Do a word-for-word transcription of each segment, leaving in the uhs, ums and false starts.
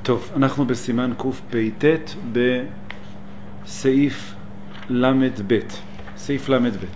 טוב, אנחנו בסימן קפ"ט בסעיף למד ב', סעיף למד ב'.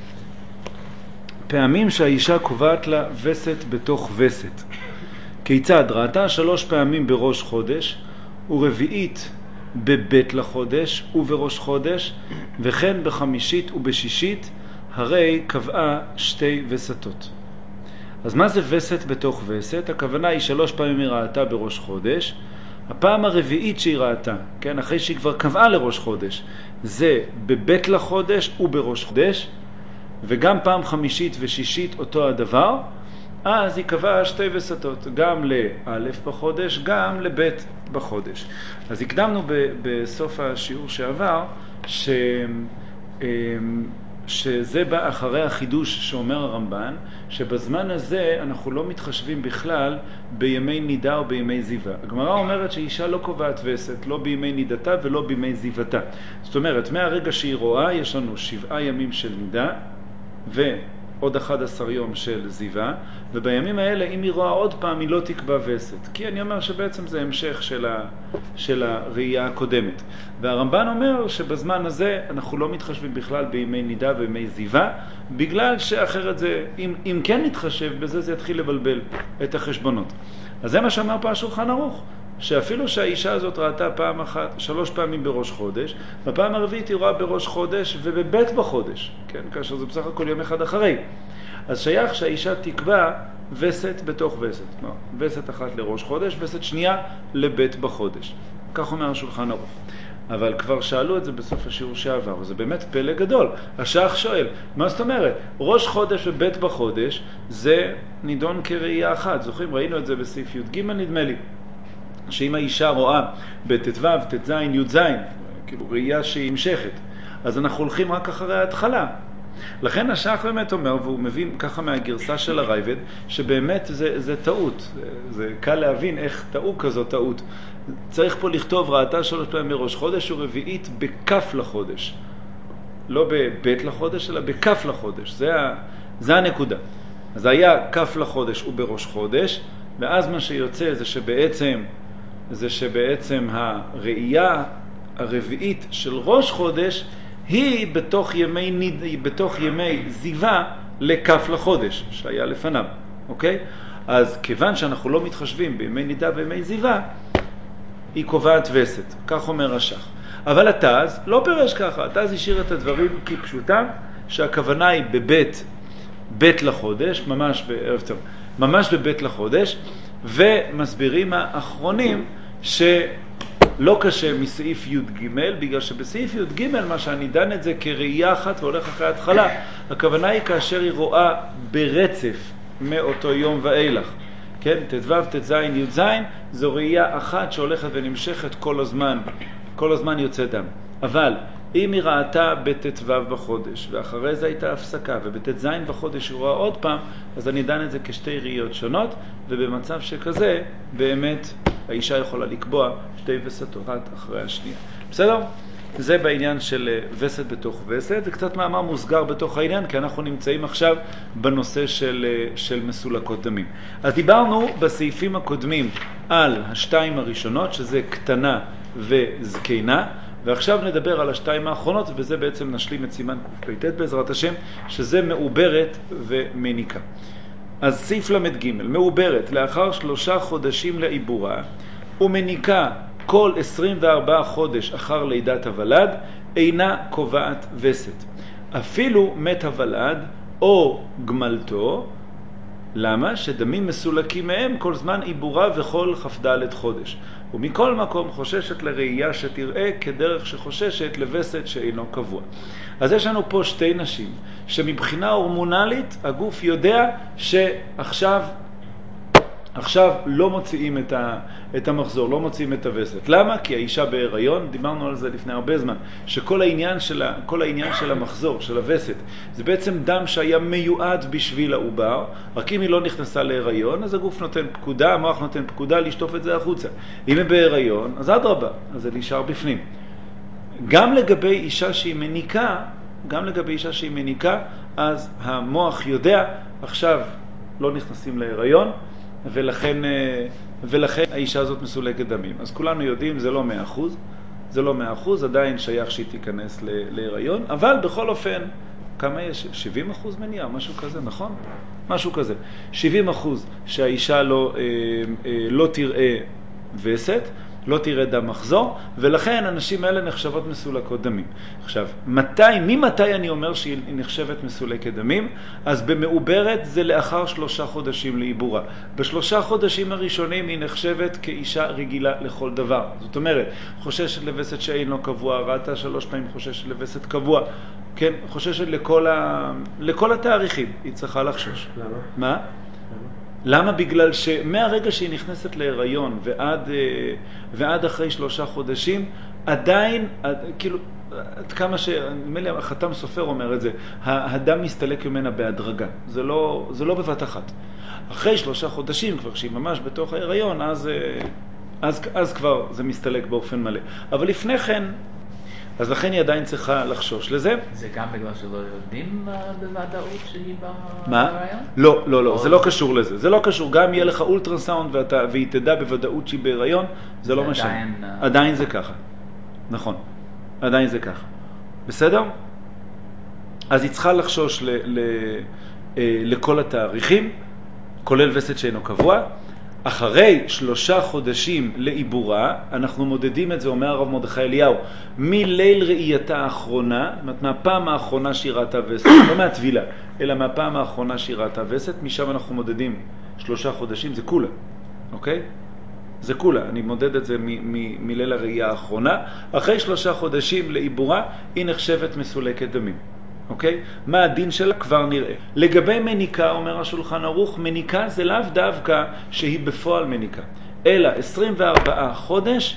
פעמים שהאישה קובעת לה וסת בתוך וסת. כיצד? ראתה שלוש פעמים בראש חודש, ורביעית בבית לחודש ובראש חודש, וכן בחמישית ובשישית, הרי קבעה שתי וסתות. אז מה זה וסת בתוך וסת? הכוונה היא שלוש פעמים היא ראתה בראש חודש, הפעם הרביעית שהיא ראתה, כן, אחרי שהיא כבר קבעה לראש חודש, זה בבית לחודש ובראש חודש, וגם פעם חמישית ושישית אותו הדבר, אז היא קבעה שתי וסתות, גם לאלף בחודש, גם לבית בחודש. אז הקדמנו ב- בסוף השיעור שעבר, ש... שזה בא אחרי החידוש שאומר הרמב"ן, שבזמן הזה אנחנו לא מתחשבים בכלל בימי נידה או בימי זיווה. הגמרא אומרת שאישה לא קובעת וסת, לא בימי נידתה ולא בימי זיוותה. זאת אומרת, מהרגע שהיא רואה, יש לנו שבעה ימים של נידה ועוד אחד עשר יום של זיווה, ובימים האלה אם היא רואה עוד פעם היא לא תקבע וסת, כי אני אומר שבעצם זה המשך של, ה, של הראייה הקודמת. והרמב"ן אומר שבזמן הזה אנחנו לא מתחשבים בכלל בימי נידה ובימי זיווה, בגלל שאחרת זה, אם, אם כן נתחשב בזה, זה יתחיל לבלבל את החשבונות. אז זה מה שאמר פה השולחן ערוך, שאפילו שהאישה הזאת ראתה פעם אחת, שלוש פעמים בראש חודש, בפעם הרביעית היא רואה בראש חודש ובבית בחודש, כן, כאשר זה בסך הכל יום אחד אחרי. אז שייך שהאישה תקבע וסת בתוך וסת. לא, וסת אחת לראש חודש, וסת שנייה לבית בחודש. כך אומר השולחן ערוך. אבל כבר שאלו את זה בסוף השיעור שעבר, וזה באמת פלא גדול. השייך שואל, מה זאת אומרת? ראש חודש ובית בחודש זה נידון כראייה אחת. זוכרים, ראינו את זה בסעיף י"ג נדמה לי. שאם האישה רואה בט"ו, ט"ז, י"ז, כאילו ראייה שהיא המשכת, אז אנחנו הולכים רק אחרי ההתחלה. לכן השייך באמת אומר, והוא מבין ככה מהגרסה של הרייבד, שבאמת זה, זה טעות. זה, זה קל להבין איך טעו כזו טעות. צריך פה לכתוב ראתה שלוש פעמים בראש חודש ורביעית בכף לחודש. לא בבית לחודש, אלא בכף לחודש. זה, זה הנקודה. אז היה כף לחודש ובראש חודש, ואז מה שיוצא זה שבעצם, זה שבעצם הראייה הרביעית של ראש חודש היא בתוך ימי, ניד, בתוך ימי זיווה לכף לחודש שהיה לפניו, אוקיי? אז כיוון שאנחנו לא מתחשבים בימי נידה וימי זיווה, היא קובעת וסת, כך אומר השח. אבל התז לא פירש ככה, התז השאיר את הדברים כפשוטם, שהכוונה היא בבית, בית לחודש, ממש בערב טוב, ממש בבית לחודש, ומסבירים האחרונים שלא קשה מסעיף י"ג, בגלל שבסעיף י"ג מה שאני דן את זה כראייה אחת והולך אחרי ההתחלה, הכוונה היא כאשר היא רואה ברצף מאותו יום ואילך, כן, ט"ו, ט"ז, י"ז, זו ראייה אחת שהולכת ונמשכת כל הזמן, כל הזמן יוצא דם. אבל אם היא ראתה בט"ו בחודש, ואחרי זה הייתה הפסקה, ובט"ז בחודש היא רואה עוד פעם, אז אני דן את זה כשתי ראיות שונות, ובמצב שכזה, באמת, האישה יכולה לקבוע שתי וסתות אחת אחרי השנייה. בסדר? זה בעניין של וסת בתוך וסת. זה קצת מאמר מוסגר בתוך העניין, כי אנחנו נמצאים עכשיו בנושא של, של מסולקות דמים. אז דיברנו בסעיפים הקודמים על השתיים הראשונות, שזה קטנה וזקנה, ועכשיו נדבר על השתיים האחרונות, וזה בעצם נשלים את סימן קפ"ט בעזרת השם, שזה מעוברת ומניקה. אז סעיף למד ג' מעוברת לאחר שלושה חודשים לעיבורה, ומניקה כל עשרים וארבעה חודש אחר לידת הוולד, אינה קובעת וסת. אפילו מת הוולד או גמלתו, למה? שדמים מסולקים מהם כל זמן עיבורה וכל כ"ד חודש. ומכל מקום חוששת לראייה שתראה כדרך שחוששת לווסת שאינו קבוע. אז יש לנו פה שתי נשים שמבחינה הורמונלית הגוף יודע שעכשיו עכשיו לא מוציאים את, ה, את המחזור, לא מוציאים את הווסת. למה? כי האישה בהיריון, דיברנו על זה לפני הרבה זמן, שכל העניין של, ה, כל העניין של המחזור, של הווסת, זה בעצם דם שהיה מיועד בשביל העובר, רק אם היא לא נכנסה להיריון, אז הגוף נותן פקודה, המוח נותן פקודה לשטוף את זה החוצה. אם היא בהיריון, אז עד רבה, אז זה נשאר בפנים. גם לגבי אישה שהיא מניקה, גם לגבי אישה שהיא מניקה, אז המוח יודע, עכשיו לא נכנסים להיריון, ולכן ולכן האישה הזאת מסולקת דמים. אז כולנו יודעים, זה לא מאה אחוז, זה לא מאה אחוז, עדיין שייך שהיא תיכנס להיריון, אבל בכל אופן, כמה יש? שבעים אחוז מניעה, משהו כזה, נכון? משהו כזה. שבעים אחוז שהאישה לא, אה, אה, לא תראה וסת, לא תראה דם מחזור, ולכן הנשים האלה נחשבות מסולקות דמים. עכשיו, מתי, ממתי אני אומר שהיא נחשבת מסולקת דמים? אז במעוברת זה לאחר שלושה חודשים לעיבורה. בשלושה חודשים הראשונים היא נחשבת כאישה רגילה לכל דבר. זאת אומרת, חוששת לווסת שאינו קבוע, ראתה שלוש פעמים חוששת לווסת קבוע, כן? חוששת לכל, ה... לכל התאריכים, היא צריכה לחשוש. למה? מה? למה? בגלל שמהרגע שהיא נכנסת להיריון ועד, ועד אחרי שלושה חודשים, עדיין, כאילו, עד כמה ש... נדמה לי, החתם סופר אומר את זה, הדם מסתלק ממנה בהדרגה. זה לא, זה לא בבת אחת. אחרי שלושה חודשים, כבר שהיא ממש בתוך ההיריון, אז, אז, אז כבר זה מסתלק באופן מלא. אבל לפני כן, אז לכן היא עדיין צריכה לחשוש לזה. זה גם בגלל שלא יודעים בוודאות שהיא בהיריון? מה? לא, לא, לא, זה לא קשור לזה. זה לא קשור, גם יהיה לך אולטרסאונד והיא תדע בוודאות שהיא בהיריון, זה לא משנה. עדיין זה ככה. נכון, עדיין זה ככה. בסדר? אז היא צריכה לחשוש לכל התאריכים, כולל וסת שאינו קבוע. אחרי שלושה חודשים לעיבורה, אנחנו מודדים את זה, אומר הרב מרדכי אליהו, מליל ראייתה האחרונה, מהפעם האחרונה שהיא ראתה וסת, לא מהטבילה, אלא מהפעם האחרונה שהיא ראתה וסת, משם אנחנו מודדים שלושה חודשים, זה כולה, אוקיי? זה כולה, אני מודד את זה מ- מ- מליל הראייה האחרונה. אחרי שלושה חודשים לעיבורה, היא נחשבת מסולקת דמים. אוקיי? מה הדין שלה? כבר נראה. לגבי מניקה, אומר השולחן ערוך, מניקה זה לאו דווקא שהיא בפועל מניקה, אלא עשרים וארבעה חודש,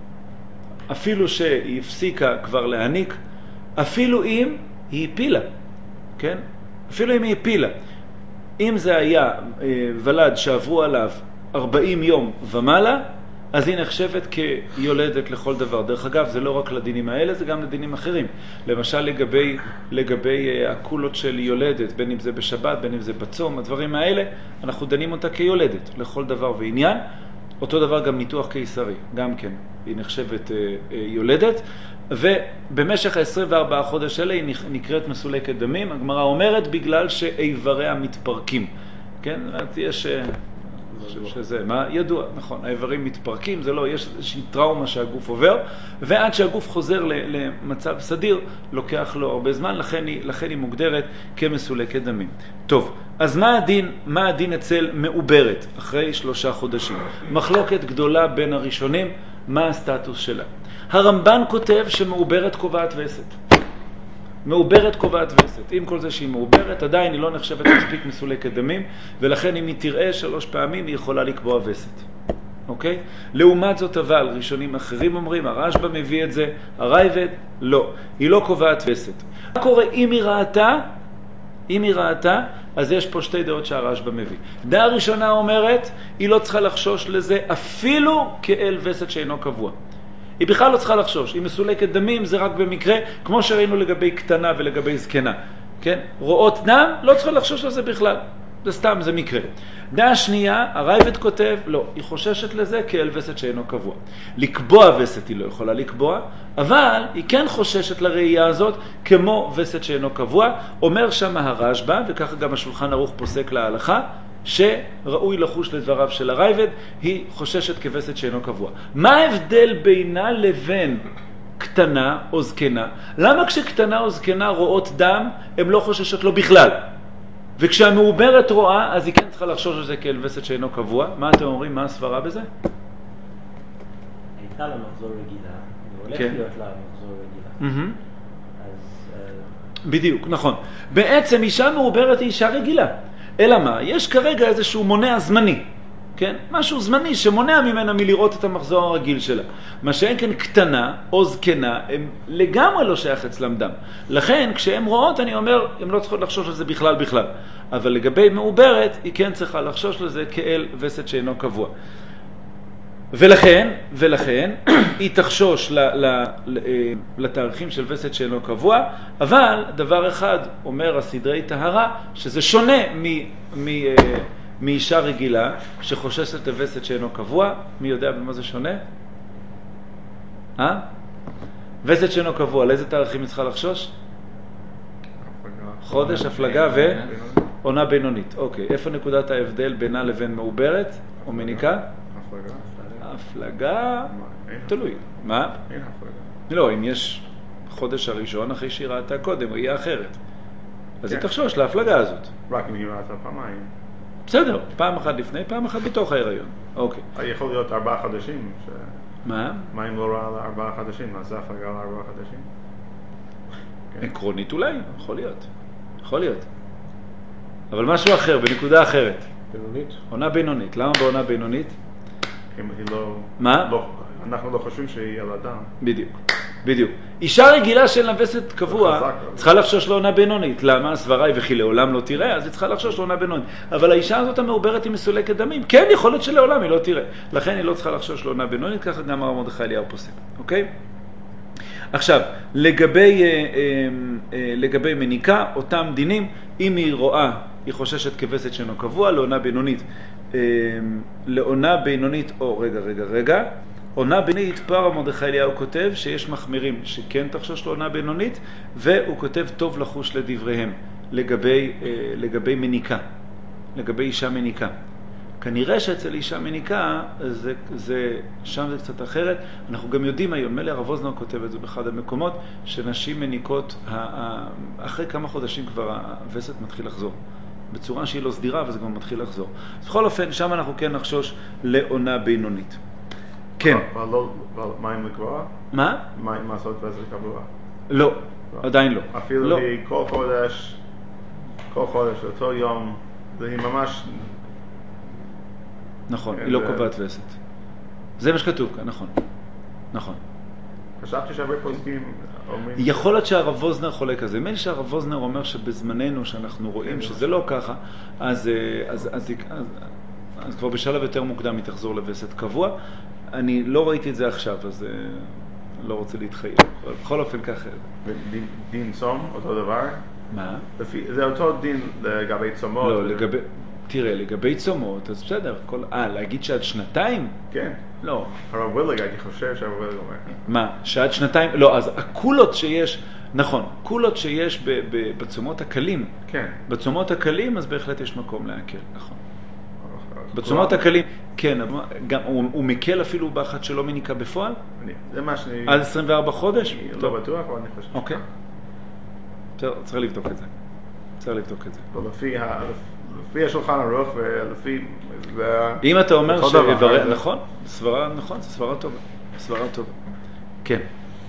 אפילו שהיא הפסיקה כבר להניק, אפילו אם היא הפילה, כן? אפילו אם היא הפילה. אם זה היה אה, ולד שעברו עליו ארבעים יום ומעלה, אז היא נחשבת כיולדת לכל דבר. דרך אגב, זה לא רק לדינים האלה, זה גם לדינים אחרים. למשל, לגבי, לגבי הקולות של יולדת, בין אם זה בשבת, בין אם זה בצום, הדברים האלה, אנחנו דנים אותה כיולדת לכל דבר ועניין. אותו דבר גם ניתוח קיסרי, גם כן, היא נחשבת אה, אה, יולדת. ובמשך ה-עשרים וארבעה חודש האלה היא נקראת מסולקת דמים. הגמרא אומרת בגלל שאיבריה מתפרקים. כן? יש... שזה, מה? ידוע, נכון, האיברים מתפרקים, זה לא, יש איזושהי טראומה שהגוף עובר, ועד שהגוף חוזר למצב סדיר, לוקח לו הרבה זמן, לכן היא, לכן היא מוגדרת כמסולקת דמים. טוב, אז מה הדין, מה הדין אצל מעוברת אחרי שלושה חודשים? מחלוקת גדולה בין הראשונים, מה הסטטוס שלה? הרמב"ן כותב שמעוברת קובעת וסת. מעוברת קובעת וסת. עם כל זה שהיא מעוברת, עדיין היא לא נחשבת מספיק מסולקת דמים, ולכן אם היא תראה שלוש פעמים, היא יכולה לקבוע וסת. אוקיי? לעומת זאת אבל, ראשונים אחרים אומרים, הרשב"א מביא את זה, הרייבד, לא. היא לא קובעת וסת. מה קורה אם היא ראתה? אם היא ראתה, אז יש פה שתי דעות שהרשב"א מביא. דעה ראשונה אומרת, היא לא צריכה לחשוש לזה אפילו כאל וסת שאינו קבוע. היא בכלל לא צריכה לחשוש. היא מסולקת דמים, זה רק במקרה, כמו שראינו לגבי קטנה ולגבי זקנה. כן? רואות דם, לא צריכה לחשוש לזה בכלל. זה סתם, זה מקרה. דעה שנייה, הרייבד כותב, לא, היא חוששת לזה כאל וסת שאינו קבוע. לקבוע וסת היא לא יכולה לקבוע, אבל היא כן חוששת לראייה הזאת כמו וסת שאינו קבוע. אומר שם הרשב"א, וככה גם השולחן ערוך פוסק להלכה, שראוי לחוש לדבריו של הרייבד, היא חוששת כווסת שאינו קבוע. מה ההבדל בינה לבין קטנה או זקנה? למה כשקטנה או זקנה רואות דם, הן לא חוששת לו בכלל? וכשהמעוברת רואה, אז היא כן צריכה לחשוש על זה כאל וסת שאינו קבוע. מה אתם אומרים? מה הסברה בזה? הייתה לה מחזור רגילה, והולך כן. להיות לה מחזור רגילה. Mm-hmm. אז... בדיוק, נכון. בעצם אישה מעוברת היא אישה רגילה. אלא מה? יש כרגע איזשהו מונע זמני, כן? משהו זמני שמונע ממנה מלראות את המחזור הרגיל שלה. מה שאין כן קטנה או זקנה, הם לגמרי לא שייך אצלם דם. לכן, כשהן רואות, אני אומר, הן לא צריכות לחשוש לזה בכלל בכלל. אבל לגבי מעוברת, היא כן צריכה לחשוש לזה כאל וסת שאינו קבוע. ולכן, ולכן, היא תחשוש ל, ל, ל, לתאריכים של וסת שאינו קבוע, אבל דבר אחד אומר הסדרי טהרה, שזה שונה מ, מ, מאישה רגילה שחוששת לווסת שאינו קבוע. מי יודע במה זה שונה? אה? וסת שאינו קבוע, לאיזה תאריכים היא צריכה לחשוש? חודש, הפלגה ועונה בינונית. אוקיי, איפה נקודת ההבדל בינה לבין מעוברת או מניקה? הפלגה. הפלגה, תלוי. מה? אין הפלגה. לא, אם יש חודש הראשון אחרי שהיא ראתה קודם, ראייה אחרת. אז היא תחשוש להפלגה הזאת. רק אם היא ראתה פעמיים. בסדר, פעם אחת לפני, פעם אחת בתוך ההיריון. אוקיי. יכול להיות ארבעה חודשים. ש... מה? מה אם לא ראה לארבעה חודשים? אז זה הפלגה לארבעה חודשים? עקרונית אולי, יכול להיות. יכול להיות. אבל משהו אחר, בנקודה אחרת. בינונית? עונה בינונית. למה בעונה בינונית? אם היא לא... מה? לא, אנחנו לא חושבים שהיא ילדה. בדיוק. בדיוק. אישה רגילה של נווסת קבוע חזק, צריכה לחשוש לעונה בינונית. למה? הסברה היא וכי לעולם לא תראה, אז היא צריכה לחשוש לעונה בינונית. אבל האישה הזאת המעוברת היא מסולקת דמים. כן, יכול להיות שלעולם היא לא תראה. לכן היא לא צריכה לחשוש לעונה בינונית, ככה גם הרב מרדכי אליהו פוסק. אוקיי? עכשיו, לגבי, אה, אה, לגבי מניקה, אותם דינים, אם היא רואה, היא חוששת כווסת שאינו קבוע, לעונה בינונית. אה, לעונה בינונית, או רגע, רגע, רגע, עונה בינונית, פה הרב מרדכי אליהו כותב שיש מחמירים שכן תחשוש לעונה בינונית, והוא כותב טוב לחוש לדבריהם לגבי, אה, לגבי מניקה, לגבי אישה מניקה. כנראה שאצל אישה מניקה, זה, זה, שם זה קצת אחרת. אנחנו גם יודעים היום, מלא הרב אוזנר כותב את זה באחד המקומות, שנשים מניקות, אחרי כמה חודשים כבר הווסת מתחיל לחזור. בצורה שהיא לא סדירה, וזה כבר מתחיל לחזור. אז בכל אופן, שם אנחנו כן נחשוש לעונה בינונית. כן. אבל לא, מה אם לקבוע? מה? מה אם לעשות וסת קבוע? לא, עדיין לא. אפילו לא. היא כל חודש, כל חודש, אותו יום, והיא ממש... נכון, היא לא קובעת וסת. זה מה שכתוב כאן, נכון. נכון. חשבתי שהרבה פוסקים אומרים... יכול להיות שהרב ווזנר חולק על זה. מילא שהרב ווזנר אומר שבזמננו, שאנחנו רואים שזה לא ככה, אז, אז, אז, אז, אז כבר בשלב יותר מוקדם היא תחזור לווסת קבוע. אני לא ראיתי את זה עכשיו, אז לא רוצה להתחייב. אבל בכל אופן ככה. דין, דין צום, אותו דבר? מה? לפי, זה אותו דין לגבי צומות? לא, לגבי... תראה, לגבי צומות, אז בסדר, כל... אה, להגיד שעד שנתיים? כן. לא. הרב וילג, הייתי חושב שהרב וילג אומר. מה? שעד שנתיים? לא, אז הקולות שיש, נכון, קולות שיש ב- ב- בצומות הקלים. כן. בצומות הקלים, אז בהחלט יש מקום להקל, נכון. בצומות הקלים, כן, גם, הוא, הוא מקל אפילו באחת שלא מניקה בפועל? אני, זה מה שאני... עד עשרים וארבע חודש? אני לא בטוח, אבל אני חושב. אוקיי. בסדר, צריך לבדוק את זה. צריך לבדוק את זה. ולפי ה... לפי השולחן ערוך ולפי... אם אתה אומר דבר, ש... נכון, סברה, נכון, זה סברה טובה. סברה טובה. כן.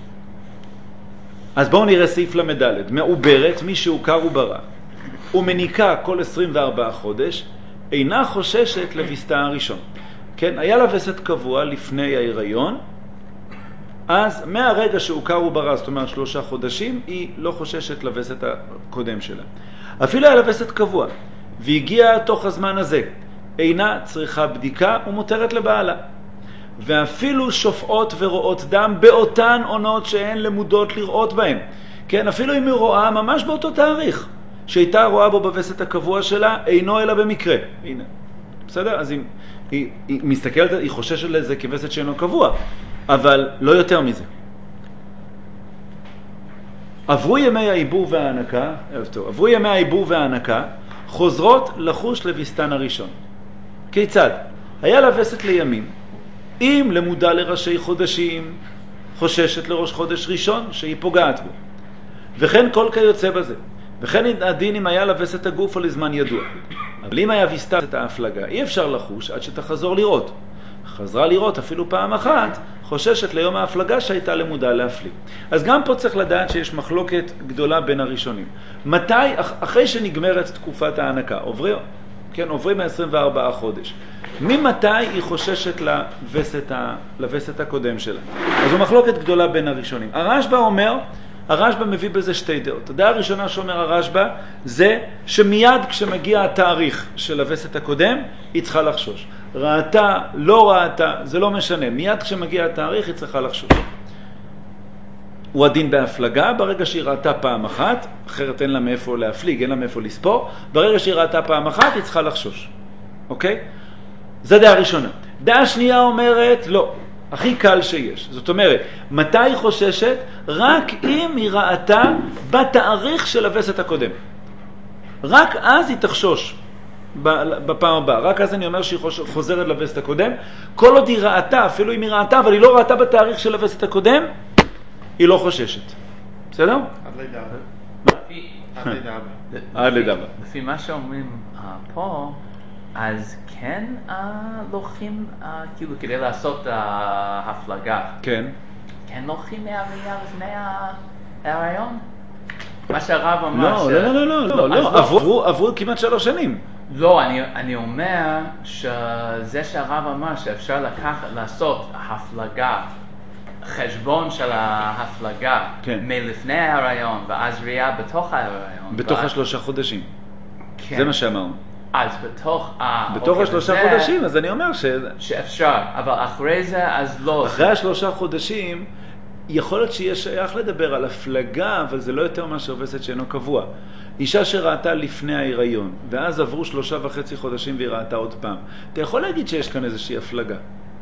אז בואו נראה סעיף למדלת. מעוברת, מי שהוכר וברא, ומניקה כל עשרים וארבעה חודש, אינה חוששת לווסתה הראשון. כן, היה לה וסת קבוע לפני ההיריון, אז מהרגע שהוכר וברא, זאת אומרת שלושה חודשים, היא לא חוששת לווסת הקודם שלה. אפילו היה לה וסת קבוע, והגיעה תוך הזמן הזה, אינה צריכה בדיקה ומותרת לבעלה. ואפילו שופעות ורואות דם באותן עונות שהן למודות לראות בהן. כן, אפילו אם היא רואה ממש באותו תאריך, שהייתה רואה בו בווסת הקבוע שלה, אינו אלא במקרה. הנה, בסדר? אז היא, היא, היא מסתכלת, היא חוששת לזה כווסת שאינו קבוע, אבל לא יותר מזה. עברו ימי העיבור וההנקה, טוב, עברו ימי העיבור וההנקה, חוזרות לחוש לווסתן הראשון. כיצד? היה לה וסת לימים, אם למודע לראשי חודשים, חוששת לראש חודש ראשון שהיא פוגעת בו. וכן כל כיוצא בזה. וכן הדין אם היה לה וסת הגוף או לזמן ידוע. אבל אם היה ויסתה את ההפלגה, אי אפשר לחוש עד שתחזור לראות. חזרה לראות אפילו פעם אחת, חוששת ליום ההפלגה שהייתה למודע להפליג. אז גם פה צריך לדעת שיש מחלוקת גדולה בין הראשונים. מתי, אחרי שנגמרת תקופת ההנקה, עוברים, כן, עוברים עשרים וארבעה חודש. ממתי היא חוששת לווסת, ה, לווסת הקודם שלה? אז זו מחלוקת גדולה בין הראשונים. הרשב"א אומר, הרשב"א מביא בזה שתי דעות. הדעה הראשונה שאומר הרשב"א זה שמיד כשמגיע התאריך של הווסת הקודם, היא צריכה לחשוש. ראתה, לא ראתה, זה לא משנה. מיד כשמגיע התאריך היא צריכה לחשוש. הוא הדין בהפלגה, ברגע שהיא ראתה פעם אחת, אחרת אין לה מאיפה להפליג, אין לה מאיפה לספור, ברגע שהיא ראתה פעם אחת היא צריכה לחשוש. אוקיי? זו דעה ראשונה. דעה שנייה אומרת, לא, הכי קל שיש. זאת אומרת, מתי היא חוששת? רק אם היא ראתה בתאריך של הווסת הקודם. רק אז היא תחשוש בפעם הבאה. רק אז אני אומר שהיא חוזרת לווסת הקודם. כל עוד היא ראתה, אפילו אם היא ראתה, אבל היא לא ראתה בתאריך של הווסת הקודם, היא לא חוששת. בסדר? עד לידה. עד לידה. עד לידה. לפי מה שאומרים פה, אז כן לוקחים, כאילו כדי לעשות ההפלגה, כן. כן לוקחים מהראייה לפני ההיריון? מה שהרב אמר לא, ש... לא, לא, לא, לא, לא, עברו, עברו כמעט שלוש שנים. לא, אני, אני אומר שזה שהרב אמר שאפשר לקח, לעשות הפלגה, חשבון של ההפלגה, כן. מלפני ההיריון ואז ראייה בתוך ההיריון. בתוך ואז... השלושה חודשים. כן. זה מה שאמרנו. אז בתוך... בתוך אוקיי, השלושה וזה... חודשים, אז אני אומר ש... שאפשר, אבל אחרי זה אז לא. אחרי השלושה חודשים, יכול להיות שיהיה שייך לדבר על הפלגה, אבל זה לא יותר מאשר וסת שאינו קבוע. אישה שראתה לפני ההיריון, ואז עברו שלושה וחצי חודשים והיא ראתה עוד פעם. אתה יכול להגיד שיש כאן איזושהי הפלגה.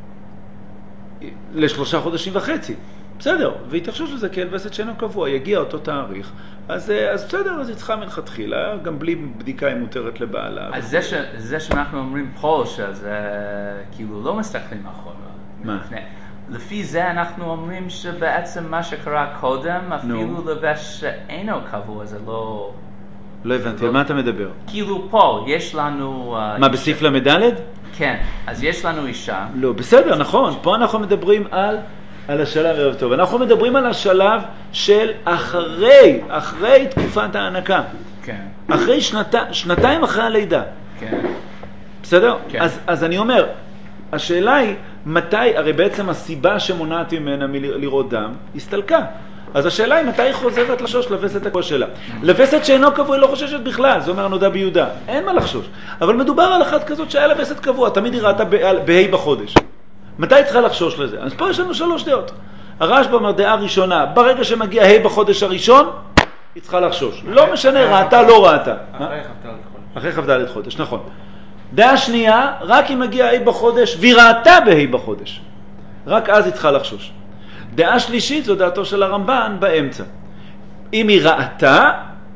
לשלושה חודשים וחצי. בסדר, והיא תחשוש לזה כאל וסת שאינו קבוע, יגיע אותו תאריך. אז, אז בסדר, אז היא צריכה מלכתחילה, גם בלי בדיקה היא מותרת לבעלה. אז זה, ש, זה שאנחנו אומרים פה, שזה כאילו לא מסתכלים אחורה. מה? לפני. לפי זה אנחנו אומרים שבעצם מה שקרה קודם, אפילו לבש שאינו קבוע, זה לא... לא הבנתי, על מה אתה מדבר? כאילו פה, יש לנו... מה, בסעיף למדלת? כן, אז יש לנו אישה. לא, בסדר, נכון. פה אנחנו מדברים על, על השלב ערב טוב. אנחנו מדברים על השלב של אחרי, אחרי תקופת ההנקה. כן. אחרי שנתי, שנתיים אחרי הלידה. כן. בסדר? כן. אז, אז אני אומר, השאלה היא, מתי, הרי בעצם הסיבה שמונעת ממנה מלראות דם, הסתלקה. אז השאלה היא מתי היא חוזרת לחשוש לווסת הקבוע שלה. לווסת שאינו קבוע היא לא חוששת בכלל, זה אומר נודע ביהודה, אין מה לחשוש. אבל מדובר על אחת כזאת שהיה לה וסת קבוע, תמיד היא ראתה בהי בחודש. מתי היא צריכה לחשוש לזה? אז פה יש לנו שלוש דעות. הרשב"א אומר דעה ראשונה, ברגע שמגיע ה' בחודש הראשון, היא צריכה לחשוש. לא משנה, ראתה, לא ראתה. אחרי כ"ד חודש. אחרי כ"ד חודש, נכון. דעה שנייה, רק אם מגיע ה' בחודש, והיא ראתה בה' בחודש. רק אז היא צריכה לחשוש. דעה שלישית זו דעתו של הרמב"ן באמצע. אם היא ראתה,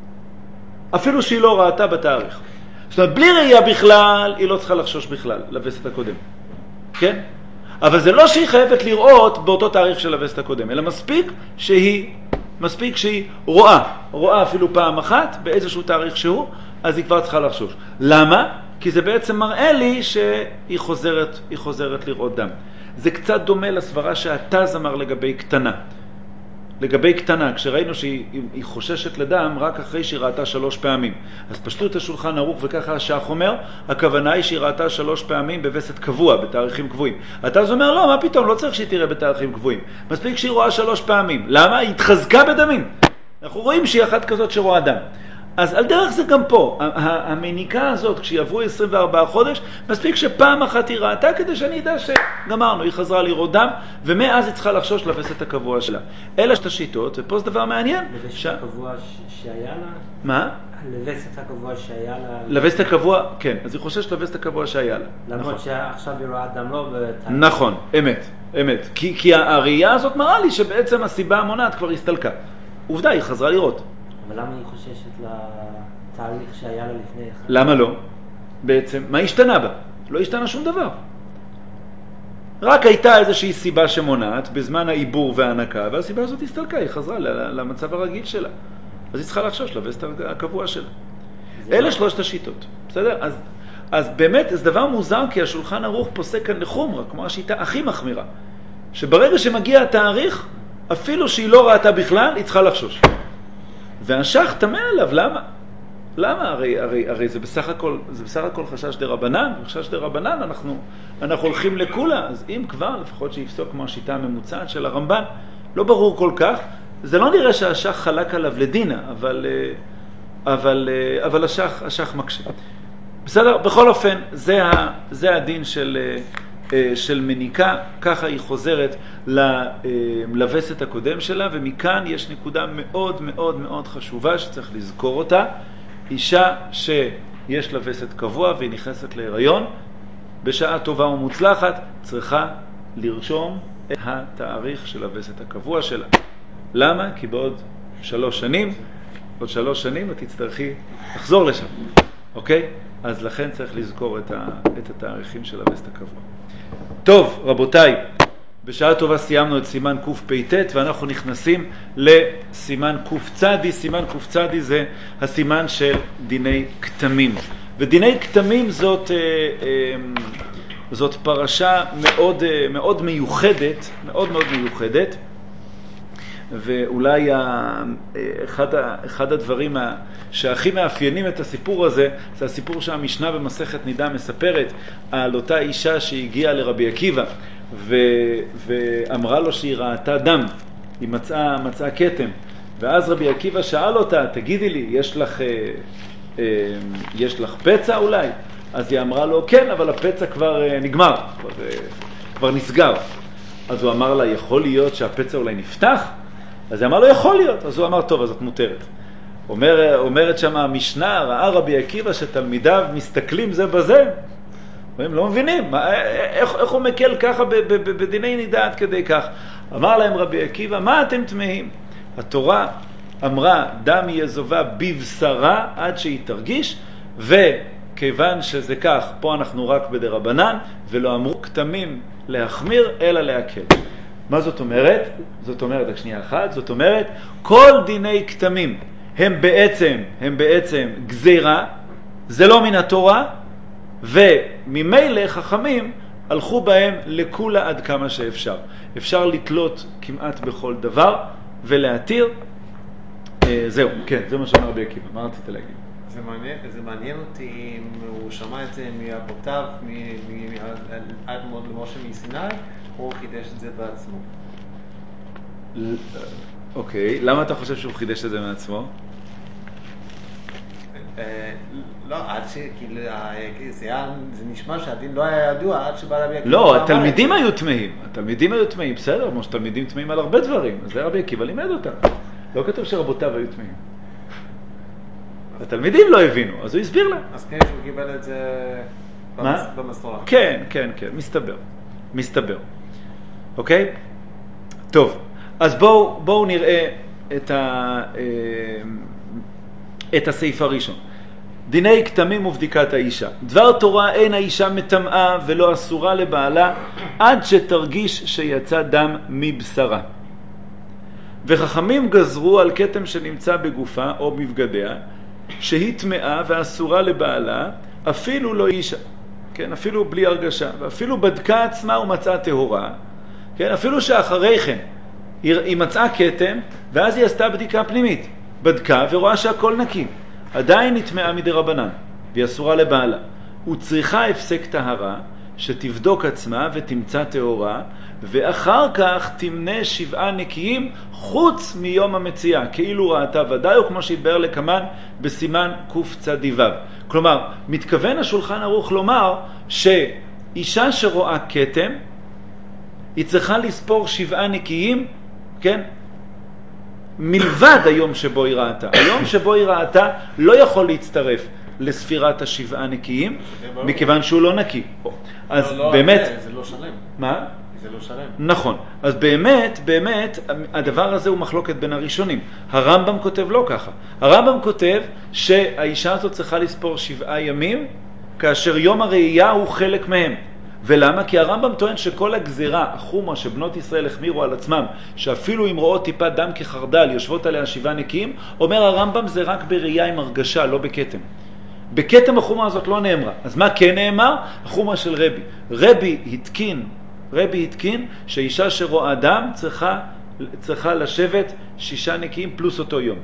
אפילו שהיא לא ראתה בתאריך. זאת אומרת, בלי ראייה בכלל, היא לא צריכה לחשוש בכלל לווסת הקודם. כן? אבל זה לא שהיא חייבת לראות באותו תאריך של הווסת הקודם, אלא מספיק שהיא, מספיק שהיא רואה, רואה אפילו פעם אחת באיזשהו תאריך שהוא, אז היא כבר צריכה לחשוש. למה? כי זה בעצם מראה לי שהיא חוזרת, היא חוזרת לראות דם. זה קצת דומה לסברה שהתז אמר לגבי קטנה. לגבי קטנה, כשראינו שהיא חוששת לדם רק אחרי שהיא ראתה שלוש פעמים. אז פשטו את השולחן ערוך וככה השח אומר, הכוונה היא שהיא ראתה שלוש פעמים בווסת קבוע, בתאריכים קבועים. התז אומר, לא, מה פתאום, לא צריך שהיא תראה בתאריכים קבועים. מספיק שהיא רואה שלוש פעמים. למה? היא התחזקה בדמים. אנחנו רואים שהיא אחת כזאת שרואה דם. אז על דרך זה גם פה, המניקה הזאת, כשיעברו עשרים וארבעה חודש, מספיק שפעם אחת היא ראתה כדי שאני אדע שגמרנו, היא חזרה לראות דם, ומאז היא צריכה לחשוש לווסת הקבוע שלה. אלה שתי שיטות, ופה זה דבר מעניין. לווסת ש... הקבוע שהיה לה? מה? לווסת הקבוע שהיה לה? לווסת הקבוע, כן, אז היא חוששת לווסת הקבוע שהיה לה. למרות נכון. שעכשיו היא רואה דם לא בתאריך. נכון, אמת, אמת. כי, כי הראייה הזאת מראה לי שבעצם הסיבה המונעת כבר הסתלקה. עובדה, היא חזרה לראות. אבל למה היא חוששת לתאריך שהיה לה לפני אחד? למה לא? בעצם, מה השתנה בה? לא השתנה שום דבר. רק הייתה איזושהי סיבה שמונעת בזמן העיבור וההנקה, והסיבה הזאת הסתלקה, היא חזרה למצב הרגיל שלה. אז היא צריכה לחשוש לווסת הקבוע שלה. אלה לא... שלושת השיטות. בסדר? אז, אז באמת זה דבר מוזר, כי השולחן ערוך פוסק כאן לחומרה, כמו השיטה הכי מחמירה. שברגע שמגיע התאריך, אפילו שהיא לא ראתה בכלל, היא צריכה לחשוש. והשח תמה עליו, למה? למה? הרי, הרי, הרי זה בסך הכל, זה בסך הכל חשש דרבנן, חשש דרבנן, אנחנו, אנחנו הולכים לכולה, אז אם כבר, לפחות שיפסוק כמו השיטה הממוצעת של הרמב"ן, לא ברור כל כך, זה לא נראה שהשח חלק עליו לדינה, אבל, אבל, אבל השח, השח מקשה. בסדר? בכל אופן, זה, ה, זה הדין של, של מניקה, ככה היא חוזרת לווסת הקודם שלה, ומכאן יש נקודה מאוד מאוד מאוד חשובה שצריך לזכור אותה. אישה יש לה וסת קבוע והיא נכנסת להיריון, בשעה טובה ומוצלחת צריכה לרשום את התאריך של הווסת הקבוע שלה. למה? כי בעוד שלוש שנים, עוד שלוש שנים את תצטרכי לחזור לשם, אוקיי? אז לכן צריך לזכור את, ה, את התאריכים של הווסת הקבוע. טוב, רבותיי, בשעה טובה סיימנו את סימן קפ"ט ואנחנו נכנסים לסימן קצ"ד. סימן קצ"ד זה הסימן של דיני כתמים. ודיני כתמים זאת, זאת פרשה מאוד, מאוד מיוחדת, מאוד מאוד מיוחדת. ואולי אחד, אחד הדברים שהכי מאפיינים את הסיפור הזה, זה הסיפור שהמשנה במסכת נידה מספרת על אותה אישה שהגיעה לרבי עקיבא ו, ואמרה לו שהיא ראתה דם, היא מצאה, מצאה כתם. ואז רבי עקיבא שאל אותה, תגידי לי, יש לך, אה, אה, יש לך פצע אולי? אז היא אמרה לו, כן, אבל הפצע כבר אה, נגמר, כבר, אה, כבר נסגר. אז הוא אמר לה, יכול להיות שהפצע אולי נפתח? אז היא אמר לו, יכול להיות. אז הוא אמר, טוב, אז את מותרת. אומר, אומרת שם המשנה, ראה רבי עקיבא שתלמידיו מסתכלים זה בזה. הם לא מבינים, מה, איך, איך הוא מקל ככה ב, ב, ב, בדיני נידה עד כדי כך. אמר להם רבי עקיבא, מה אתם תמהים? התורה אמרה, דם יזובה בבשרה עד שהיא תרגיש, וכיוון שזה כך, פה אנחנו רק בדרבנן, ולא אמרו כתמים להחמיר, אלא להקל. מה זאת אומרת? זאת אומרת, רק שנייה אחת, זאת אומרת, כל דיני כתמים הם בעצם, הם בעצם גזירה, זה לא מן התורה, וממילא חכמים הלכו בהם לכולה עד כמה שאפשר. אפשר לתלות כמעט בכל דבר ולהתיר. אה, זהו, כן, זה מה שאמר רבי עקיבא. מה רצית להגיד? זה מעניין, זה מעניין אותי אם הוא שמע את זה מאבותיו, עד מאוד למשה מסיני, או הוא חידש את זה בעצמו. אוקיי, למה אתה חושב שהוא חידש את זה מעצמו? לא, עד שכאילו, זה נשמע שהדין לא היה ידוע עד שבא רבי עקיבא. לא, התלמידים היו תמהים, התלמידים היו תמהים, בסדר, כמו שתלמידים תמהים על הרבה דברים, אז זה רבי עקיבא לימד אותם. לא כתוב שרבותיו היו תמהים. התלמידים לא הבינו, אז הוא הסביר להם. אז כן, שהוא קיבל את זה במסורה. כן, כן, כן, מסתבר, מסתבר. אוקיי? טוב, אז בואו, בואו נראה את ה... את הסעיף הראשון. דיני כתמים ובדיקת האישה. דבר תורה אין האישה מטמאה ולא אסורה לבעלה עד שתרגיש שיצא דם מבשרה. וחכמים גזרו על כתם שנמצא בגופה או בבגדיה שהיא טמאה ואסורה לבעלה אפילו לא אישה. כן, אפילו בלי הרגשה, ואפילו בדקה עצמה ומצאה טהורה. כן, אפילו שאחרי כן היא מצאה כתם ואז היא עשתה בדיקה פנימית. בדקה ורואה שהכל נקי. עדיין נטמעה מדרבנן, והיא אסורה לבעלה. הוא צריכה הפסק טהרה, שתבדוק עצמה ותמצא טהורה, ואחר כך תמנה שבעה נקיים חוץ מיום המציאה, כאילו ראתה ודאי, או כמו שהתבאר לקמן בסימן קצ"ו. כלומר, מתכוון השולחן ערוך לומר שאישה שרואה כתם, היא צריכה לספור שבעה נקיים, כן? מלבד היום שבו היא ראתה. היום שבו היא ראתה לא יכול להצטרף לספירת השבעה נקיים, מכיוון שהוא לא נקי. אז לא, באמת... לא, זה לא שלם. מה? זה לא שלם. נכון. אז באמת, באמת, הדבר הזה הוא מחלוקת בין הראשונים. הרמב"ם כותב לא ככה. הרמב"ם כותב שהאישה הזאת צריכה לספור שבעה ימים, כאשר יום הראייה הוא חלק מהם. ולמה? כי הרמב"ם טוען שכל הגזירה, החומה שבנות ישראל החמירו על עצמם, שאפילו אם רואות טיפה דם כחרדל, יושבות עליה שבעה נקיים, אומר הרמב"ם זה רק בראייה עם הרגשה, לא בכתם. בכתם החומה הזאת לא נאמרה. אז מה כן נאמר? החומה של רבי. רבי התקין, רבי התקין שאישה שרואה דם צריכה, צריכה לשבת שישה נקיים פלוס אותו יום.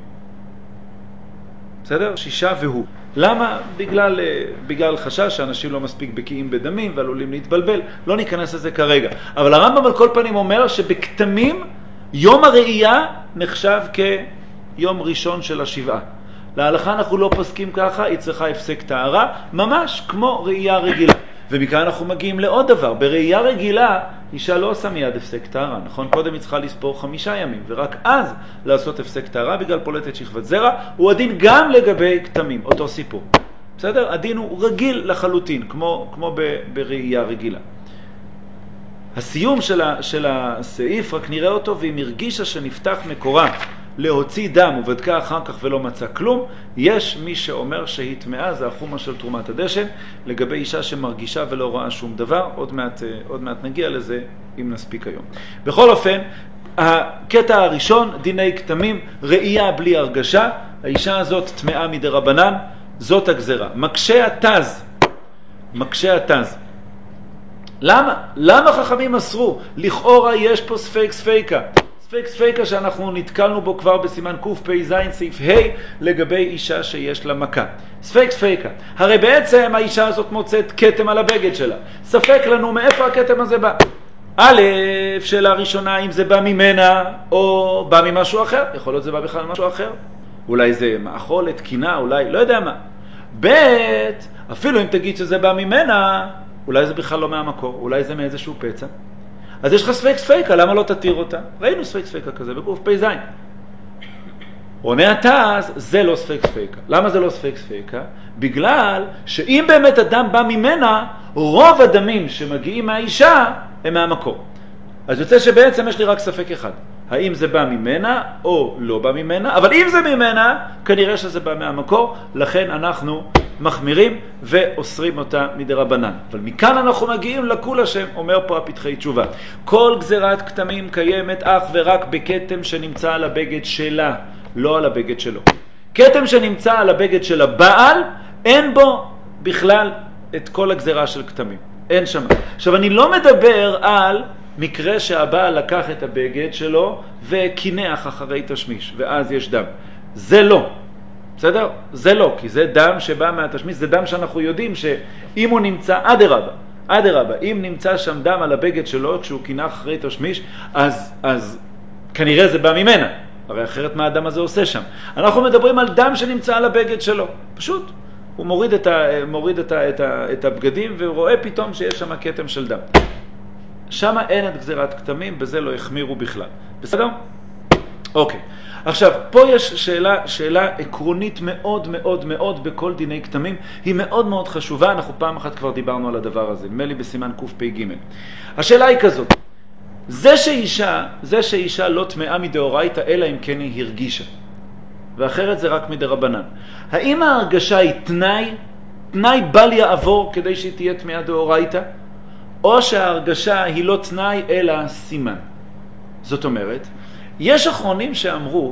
בסדר? שישה והוא. למה? בגלל, בגלל חשש שאנשים לא מספיק בקיאים בדמים ועלולים להתבלבל. לא ניכנס לזה כרגע. אבל הרמב"ם על כל פנים אומר שבכתמים יום הראייה נחשב כיום ראשון של השבעה. להלכה אנחנו לא פוסקים ככה, היא צריכה הפסק טהרה, ממש כמו ראייה רגילה. ומכאן אנחנו מגיעים לעוד דבר. בראייה רגילה, אישה לא עושה מיד הפסק טהרה, נכון? קודם היא צריכה לספור חמישה ימים, ורק אז לעשות הפסק טהרה בגלל פולטת שכבת זרע, הוא הדין גם לגבי כתמים, אותו סיפור. בסדר? הדין הוא רגיל לחלוטין, כמו, כמו בראייה רגילה. הסיום של, ה, של הסעיף, רק נראה אותו, ואם הרגישה שנפתח מקורה להוציא דם ובדקה אחר כך ולא מצא כלום, יש מי שאומר שהיא טמאה, זה החומה של תרומת הדשן, לגבי אישה שמרגישה ולא רואה שום דבר, עוד מעט, עוד מעט נגיע לזה אם נספיק היום. בכל אופן, הקטע הראשון, דיני כתמים, ראייה בלי הרגשה, האישה הזאת טמאה מדרבנן, זאת הגזרה. מקשה התז, מקשה התז. למה? למה חכמים אסרו? לכאורה יש פה ספק ספיקה. ספק ספיקה שאנחנו נתקלנו בו כבר בסימן קפ"ז סעיף ה' לגבי אישה שיש לה מכה. ספק ספיקה. הרי בעצם האישה הזאת מוצאת כתם על הבגד שלה. ספק לנו מאיפה הכתם הזה בא. א', שאלה ראשונה, אם זה בא ממנה או בא ממשהו אחר. יכול להיות זה בא בכלל משהו אחר. אולי זה מאכולת, קינה, אולי, לא יודע מה. ב', אפילו אם תגיד שזה בא ממנה, אולי זה בכלל לא מהמקור, אולי זה מאיזשהו פצע. אז יש לך ספק ספיקה, למה לא תתיר אותה? ראינו ספק ספיקה כזה בקפ"ז. עונה התז, זה לא ספק ספיקה. למה זה לא ספק ספיקה? בגלל שאם באמת הדם בא ממנה, רוב הדמים שמגיעים מהאישה הם מהמקור. אז יוצא שבעצם יש לי רק ספק אחד. האם זה בא ממנה או לא בא ממנה, אבל אם זה ממנה, כנראה שזה בא מהמקור, לכן אנחנו מחמירים ואוסרים אותה מדרבנן. אבל מכאן אנחנו מגיעים לקול השם, אומר פה הפתחי תשובה. כל גזירת כתמים קיימת אך ורק בכתם שנמצא על הבגד שלה, לא על הבגד שלו. כתם שנמצא על הבגד של הבעל, אין בו בכלל את כל הגזירה של כתמים. אין שם. עכשיו אני לא מדבר על מקרה שהבעל לקח את הבגד שלו וקינח אחרי תשמיש, ואז יש דם. זה לא. בסדר? זה לא, כי זה דם שבא מהתשמיש, זה דם שאנחנו יודעים שאם הוא נמצא, אדרבה, אדרבה, אם נמצא שם דם על הבגד שלו כשהוא קינח אחרי תשמיש, אז, אז כנראה זה בא ממנה. הרי אחרת מה האדם הזה עושה שם? אנחנו מדברים על דם שנמצא על הבגד שלו. פשוט. הוא מוריד את, ה, מוריד את, ה, את, ה, את הבגדים ורואה פתאום שיש שם כתם של דם. שם אין את גזירת כתמים, בזה לא החמירו בכלל. בסדר? אוקיי. עכשיו, פה יש שאלה, שאלה עקרונית מאוד מאוד מאוד בכל דיני כתמים. היא מאוד מאוד חשובה, אנחנו פעם אחת כבר דיברנו על הדבר הזה, נדמה לי בסימן קפ"ג. השאלה היא כזאת, זה שאישה, זה שאישה לא טמאה מדאורייתא, אלא אם כן היא הרגישה, ואחרת זה רק מדרבנן. האם ההרגשה היא תנאי, תנאי בל יעבור כדי שהיא תהיה טמאה דאורייתא? או שההרגשה היא לא תנאי אלא סימן? זאת אומרת, יש אחרונים שאמרו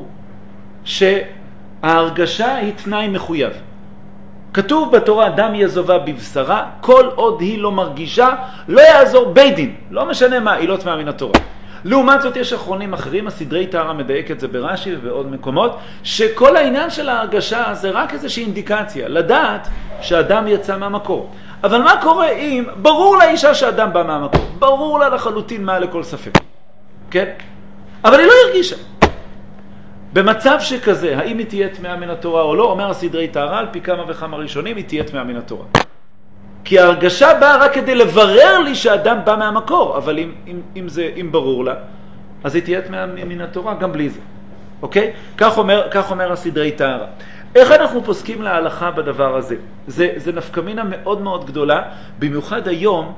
שההרגשה היא תנאי מחויב. כתוב בתורה, דם יזובה בבשרה, כל עוד היא לא מרגישה, לא יעזור בית דין, לא משנה מה, היא לא טמאה מן התורה. לעומת זאת יש אחרונים אחרים, הסדרי טהרה מדייק את זה ברש"י ובעוד מקומות, שכל העניין של ההרגשה זה רק איזושהי אינדיקציה, לדעת שהדם יצא מהמקור. אבל מה קורה אם ברור לאישה שהדם בא מהמקור, ברור לה לחלוטין מה לכל ספק, כן? אבל היא לא הרגישה. במצב שכזה, האם היא תהיה טמאה מן התורה או לא, אומר הסדרי טהרה, על פי כמה וכמה ראשונים, היא תהיה טמאה מן התורה. כי ההרגשה באה רק כדי לברר לי שהאדם בא מהמקור, אבל אם, אם, אם, זה, אם ברור לה, אז היא תהיה טמאה מן התורה גם בלי זה. אוקיי? כך אומר, כך אומר הסדרי טהרה. איך אנחנו פוסקים להלכה בדבר הזה? זה, זה נפקמינה מאוד מאוד גדולה, במיוחד היום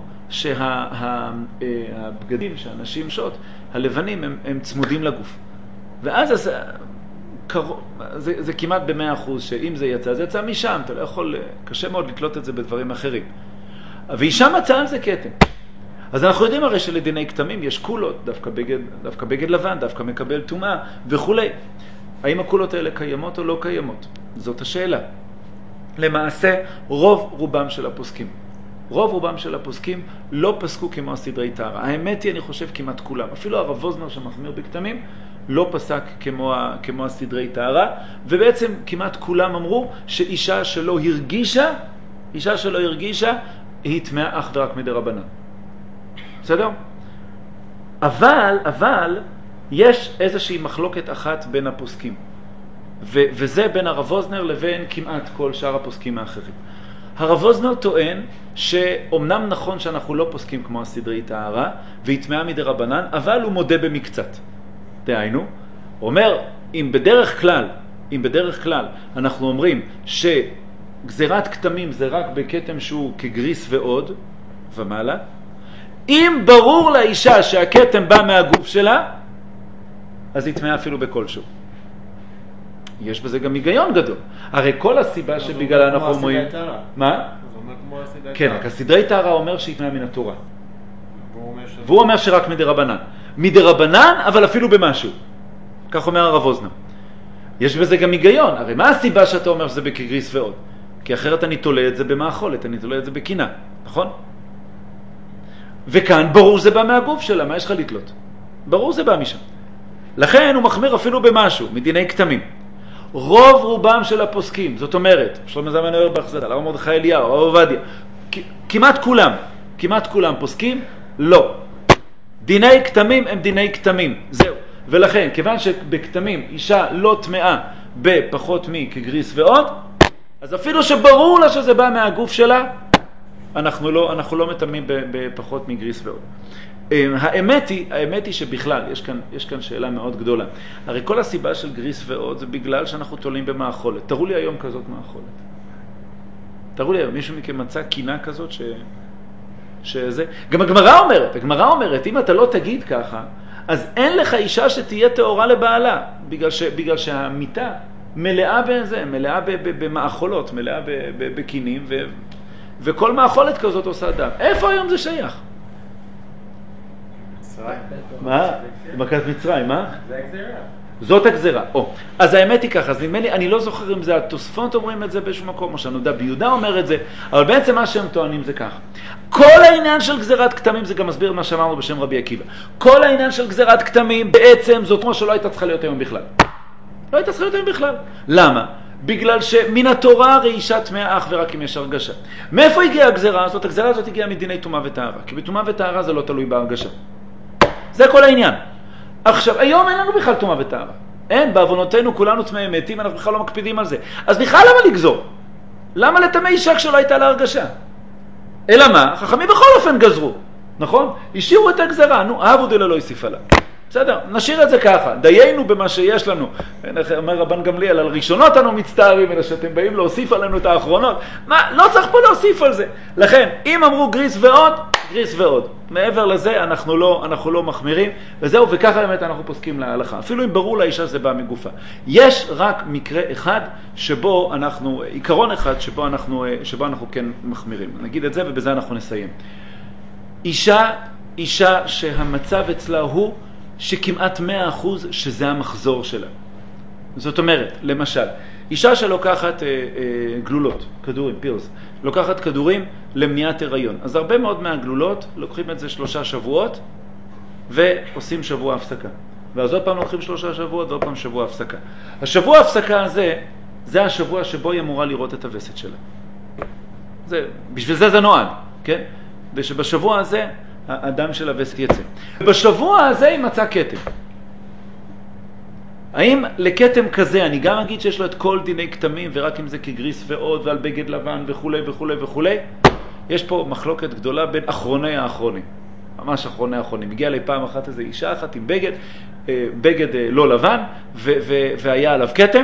שהבגדים שהנשים שוט, הלבנים הם, הם צמודים לגוף. ואז זה, זה, זה כמעט במאה אחוז שאם זה יצא, זה יצא משם, אתה לא יכול, קשה מאוד לתלות את זה בדברים אחרים. ואישה מצאה על זה כתם. אז אנחנו יודעים הרי שלדיני כתמים יש קולות, דווקא בגד, דווקא בגד לבן, דווקא מקבל טומאה וכו'. האם הקולות האלה קיימות או לא קיימות? זאת השאלה. למעשה, רוב רובם של הפוסקים. רוב רובם של הפוסקים לא פסקו כמו הסדרי טהרה. האמת היא, אני חושב, כמעט כולם. אפילו הרב ווזנר שמחמיר בכתמים, לא פסק כמו, כמו הסדרי טהרה, ובעצם כמעט כולם אמרו שאישה שלא הרגישה, אישה שלא הרגישה, היא טמאה אך ורק מדרבנן. בסדר? אבל, אבל, יש איזושהי מחלוקת אחת בין הפוסקים. ו- וזה בין הרב ווזנר לבין כמעט כל שאר הפוסקים האחרים. הרב ווזנר טוען שאומנם נכון שאנחנו לא פוסקים כמו הסדרי טהרה, והיא טמאה מדרבנן, אבל הוא מודה במקצת. דהיינו, הוא אומר, אם בדרך כלל, אם בדרך כלל אנחנו אומרים גזירת כתמים זה רק בכתם שהוא כגריס ועוד ומעלה. אם ברור לאישה שהכתם בא מהגוף שלה, אז היא טמאה אפילו בכלשהו. יש בזה גם היגיון גדול. הרי כל הסיבה שבגלל אנחנו אומרים... מה? כן, רק הסדרי טהרה אומר שהיא טמאה מן התורה. והוא אומר שרק מדרבנן. מדרבנן, אבל אפילו במשהו. כך אומר הרב אוזנר. יש בזה גם היגיון. הרי מה הסיבה שאתה אומר שזה בכגריס ועוד? כי אחרת אני תולה את זה במאכולת, אני תולה את זה בקינה, נכון? וכאן ברור זה בא מהגוף שלה, מה יש לך לתלות? ברור זה בא משם. לכן הוא מחמיר אפילו במשהו, מדיני כתמים. רוב רובם של הפוסקים, זאת אומרת, שלמה זלמן אוירבך זצ"ל, הרב מרדכי אליהו, הרב עובדיה, כמעט כולם, כמעט כולם פוסקים, לא. דיני כתמים הם דיני כתמים, זהו. ולכן, כיוון שבכתמים אישה לא טמאה בפחות מכגריס ועוד, אז אפילו שברור לה שזה בא מהגוף שלה, אנחנו לא, אנחנו לא מטמאים בפחות מגריס ועוד. האמת היא, האמת היא שבכלל, יש כאן, יש כאן שאלה מאוד גדולה. הרי כל הסיבה של גריס ועוד זה בגלל שאנחנו תולים במאכולת. תראו לי היום כזאת מאכולת. תראו לי היום, מישהו מכם מצא קינה כזאת ש... שזה... גם הגמרא אומרת, הגמרא אומרת, אם אתה לא תגיד ככה, אז אין לך אישה שתהיה טהורה לבעלה, בגלל, ש... בגלל שהמיטה מלאה בזה, מלאה במאכולות, מלאה בקינים, ו... וכל מאכולת כזאת עושה דם. איפה היום זה שייך? מה? מכת מצרים, מה? זה הגזירה. זאת הגזירה. או, אז האמת היא ככה, אז נדמה לי, אני לא זוכר אם זה התוספות אומרים את זה באיזשהו מקום, או שהנודע ביהודה אומר את זה, אבל בעצם מה שהם טוענים זה ככה. כל העניין של גזירת כתמים, זה גם מסביר מה שאמרנו בשם רבי עקיבא. כל העניין של גזירת כתמים, בעצם זאת כמו שלא הייתה צריכה להיות היום בכלל. לא הייתה צריכה להיות היום בכלל. למה? בגלל שמן התורה הרי אישה טמאה אך ורק אם יש הרגשה. מאיפה הגיעה הגזירה הזאת? הגזירה הזאת הגיעה מדיני טומאה וטהרה, כי בטומאה וטהרה זה לא תלוי בהרגשה. זה כל העניין. עכשיו, היום אין לנו בכלל טומאה וטהרה. אין, בעוונותינו כולנו טמאי מתים, אנחנו בכלל לא מקפידים על זה. אז בכלל למה לגזור? למה לטמא אישה כשלא הייתה לה הרגשה? אלא מה? חכמים בכל אופן גזרו, נכון? השאירו את הגזירה, נו, אהבו דלה לא יוסיפה לה. בסדר, נשאיר את זה ככה, דיינו במה שיש לנו. אומר רבן גמליאל, על ראשונות אנו מצטערים, אלא שאתם באים להוסיף עלינו את האחרונות. מה, לא צריך פה להוסיף על זה. לכן, אם אמרו גריס ועוד, גריס ועוד. מעבר לזה, אנחנו לא, אנחנו לא מחמירים, וזהו, וככה באמת אנחנו פוסקים להלכה. אפילו אם ברור לאישה זה בא מגופה. יש רק מקרה אחד שבו אנחנו, עיקרון אחד שבו אנחנו, שבו אנחנו כן מחמירים. נגיד את זה ובזה אנחנו נסיים. אישה, אישה שהמצב אצלה הוא שכמעט מאה אחוז שזה המחזור שלה. זאת אומרת, למשל, אישה שלוקחת אה, אה, גלולות, כדורים, פירס, לוקחת כדורים למניעת הריון. אז הרבה מאוד מהגלולות לוקחים את זה שלושה שבועות ועושים שבוע הפסקה. ואז עוד פעם לוקחים שלושה שבועות ועוד פעם שבוע הפסקה. השבוע הפסקה הזה, זה השבוע שבו היא אמורה לראות את הווסת שלה. זה, בשביל זה זה נועד, כן? ושבשבוע הזה האדם של הווסת יצא. בשבוע הזה היא מצא כתם. האם לכתם כזה, אני גם אגיד שיש לו את כל דיני כתמים, ורק אם זה כגריס ועוד, ועל בגד לבן וכו' וכו' וכו', יש פה מחלוקת גדולה בין אחרוני האחרונים. ממש אחרוני האחרונים. הגיעה לי פעם אחת איזו אישה אחת עם בגד, בגד לא לבן, ו- ו- והיה עליו כתם,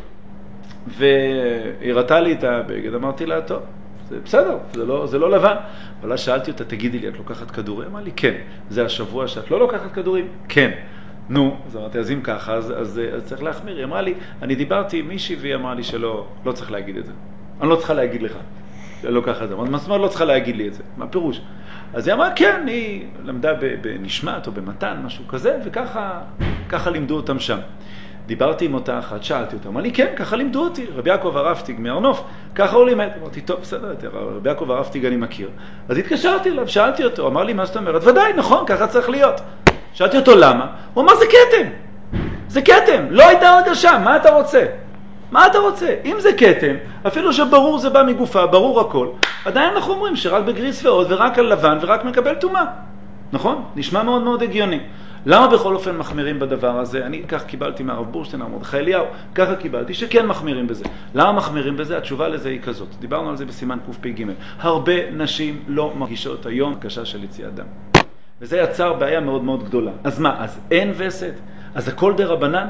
והיא ראתה לי את הבגד, אמרתי לה, טוב, זה בסדר, זה לא, זה לא לבן. אבל אז שאלתי אותה, תגידי לי, את לוקחת כדורים? אמרה לי, כן. זה השבוע שאת לא לוקחת כדורים? כן. נו, אז אמרתי, אז אם ככה, אז, אז, אז צריך להחמיר. היא אמרה לי, אני דיברתי עם מישהי והיא אמרה לי שלא, לא צריך להגיד את זה. אני לא צריכה להגיד לך, לא ככה זה. מה זאת אומרת, לא צריכה להגיד לי את זה? מה פירוש? אז היא אמרה, כן, היא למדה בנשמת או במתן, משהו כזה, וככה ככה לימדו אותם שם. דיברתי עם אותה אחת, שאלתי אותה, אמרה לי, כן, ככה לימדו אותי, רבי יעקב הרפטיג מארנוף, ככה הוא לימד. אמרתי, טוב, בסדר, רבי יעקב הרפטיג אני מכיר. אז התקשרתי אליו, שאלתי אותו, אמר לי, מה זאת אומרת? ודאי, נכון, ככה צריך להיות. שאלתי אותו למה? הוא אמר, זה כתם. זה כתם, לא הייתה הרגשה, מה אתה רוצה? מה אתה רוצה? אם זה כתם, אפילו שברור זה בא מגופה, ברור הכל, עדיין אנחנו אומרים שרק בגריס ועוד ורק על לבן ורק מקבל תומה. נכון? נשמע מאוד מאוד הגיוני. למה בכל אופן מחמירים בדבר הזה? אני כך קיבלתי מהרב בורשטיין, הרב מרדכי אליהו, ככה קיבלתי שכן מחמירים בזה. למה מחמירים בזה? התשובה לזה היא כזאת. דיברנו על זה בסימן קפ"ג. הרבה נשים לא מרגישות היום קשה של יציאת דם. וזה יצר בעיה מאוד מאוד גדולה. אז מה? אז אין וסת? אז הכל דרבנן?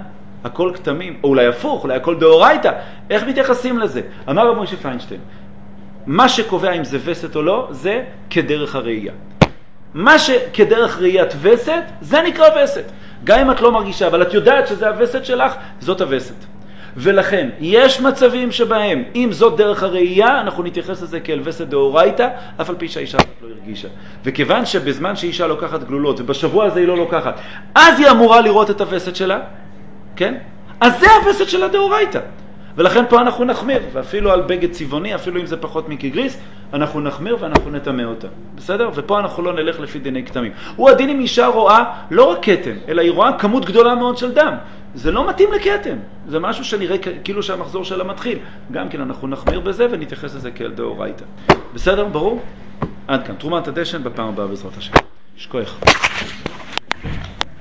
הכל כתמים, או אולי הפוך, אולי הכל דאורייתא. איך מתייחסים לזה? אמר רב משה פיינשטיין, מה שקובע אם זה וסת או לא, זה כדרך הראייה. מה שכדרך ראיית וסת, זה נקרא וסת. גם אם את לא מרגישה, אבל את יודעת שזה הווסת שלך, זאת הווסת. ולכן, יש מצבים שבהם, אם זאת דרך הראייה, אנחנו נתייחס לזה כאל וסת דאורייתא, אף על פי שהאישה לא הרגישה. וכיוון שבזמן שאישה לוקחת גלולות, ובשבוע הזה היא לא לוקחת, אז היא אמורה לראות את הווסת שלה, כן? אז זה הווסת של הדאורייתא. ולכן פה אנחנו נחמיר, ואפילו על בגד צבעוני, אפילו אם זה פחות מכגריס, אנחנו נחמיר ואנחנו נטמא אותה. בסדר? ופה אנחנו לא נלך לפי דיני כתמים. הוא הדין אם אישה רואה לא רק כתם, אלא היא רואה כמות גדולה מאוד של דם. זה לא מתאים לכתם. זה משהו שנראה כאילו שהמחזור שלה מתחיל. גם כן אנחנו נחמיר בזה ונתייחס לזה כאל דאורייתא. בסדר? ברור? עד כאן. תרומת הדשן בפעם הבאה בעזרת השם. שכוח.